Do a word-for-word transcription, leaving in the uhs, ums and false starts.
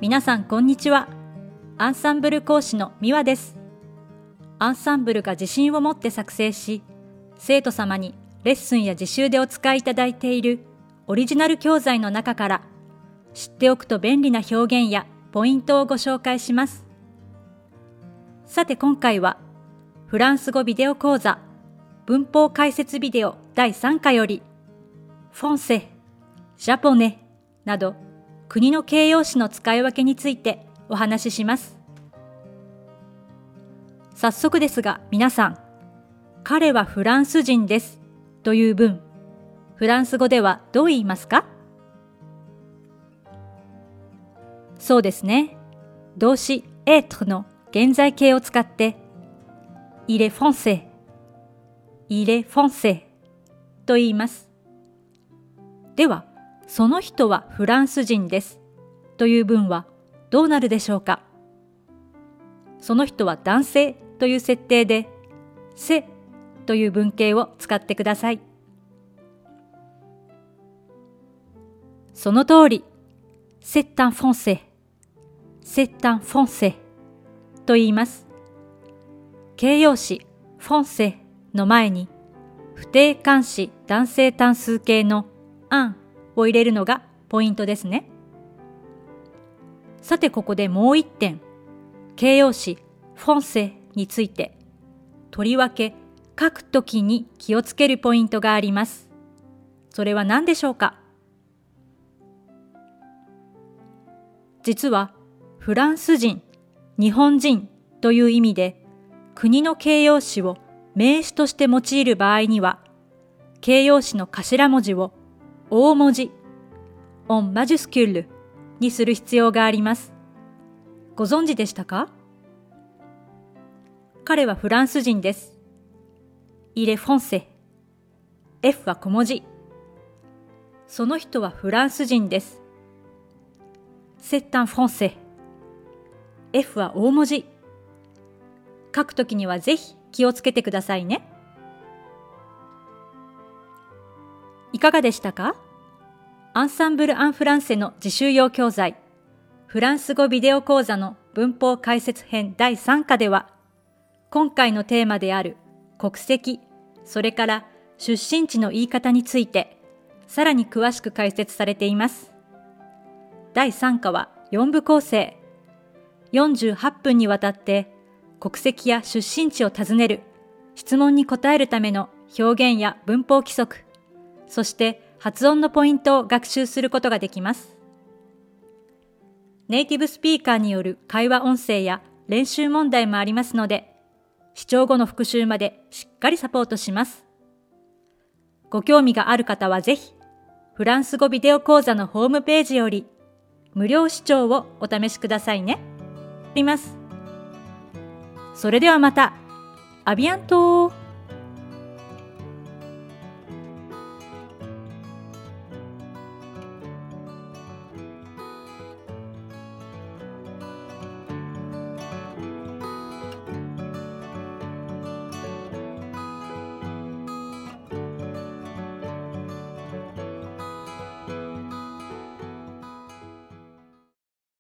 皆さんこんにちは。アンサンブル講師のミワです。アンサンブルが自信を持って作成し、生徒様にレッスンや自習でお使いいただいているオリジナル教材の中から知っておくと便利な表現やポイントをご紹介します。さて今回はフランス語ビデオ講座文法解説ビデオだいさんかよりフォンセ、ジャポネなど国の形容詞の使い分けについてお話しします。早速ですが皆さん、彼はフランス人ですという文、フランス語ではどう言いますか？そうですね。動詞 être の現在形を使って、il est français、il est français と言います。では、その人はフランス人ですという文はどうなるでしょうか？その人は男性という設定で、c'estという文型を使ってください。その通り、c'est un français、c'est un français と言います。形容詞 français の前に不定冠詞男性単数形の un を入れるのがポイントですね。さてここでもう一点、形容詞 français についてとりわけ書くときに気をつけるポイントがあります。それは何でしょうか？実はフランス人、日本人という意味で国の形容詞を名詞として用いる場合には、形容詞の頭文字を大文字、en majuscule にする必要があります。ご存知でしたか？彼はフランス人です。il est français。F は小文字。その人はフランス人です。c'est un français。F は大文字。書くときにはぜひ気をつけてくださいね。いかがでしたか？アンサンブル・アン・フランセの自習用教材、フランス語ビデオ講座の文法解説編だいさんかでは、今回のテーマである国籍、それから出身地の言い方について、さらに詳しく解説されています。だいさんかはよんぶ構成、よんじゅうはっぷんにわたって国籍や出身地を尋ねる質問に答えるための表現や文法規則、そして発音のポイントを学習することができます。ネイティブスピーカーによる会話音声や練習問題もありますので、視聴後の復習までしっかりサポートします。ご興味がある方はぜひ、フランス語ビデオ講座のホームページより無料視聴をお試しくださいね。あります。それではまた。アビアントー。